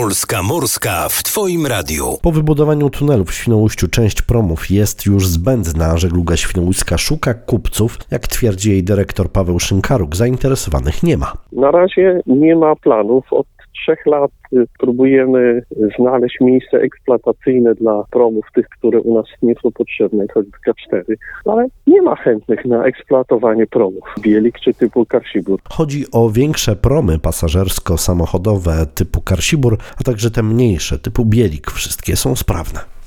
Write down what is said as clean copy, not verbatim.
Polska Morska w Twoim radiu. Po wybudowaniu tunelu w Świnoujściu część promów jest już zbędna. Żegluga świnoujska szuka kupców. Jak twierdzi jej dyrektor Paweł Szynkaruk, zainteresowanych nie ma. Na razie nie ma planów. Od 3 lat próbujemy znaleźć miejsce eksploatacyjne dla promów, tych, które u nas nie są potrzebne, choćby K4, ale nie ma chętnych na eksploatowanie promów Bielik czy typu Karsibur. Chodzi o większe promy pasażersko-samochodowe typu Karsibur, a także te mniejsze typu Bielik. Wszystkie są sprawne.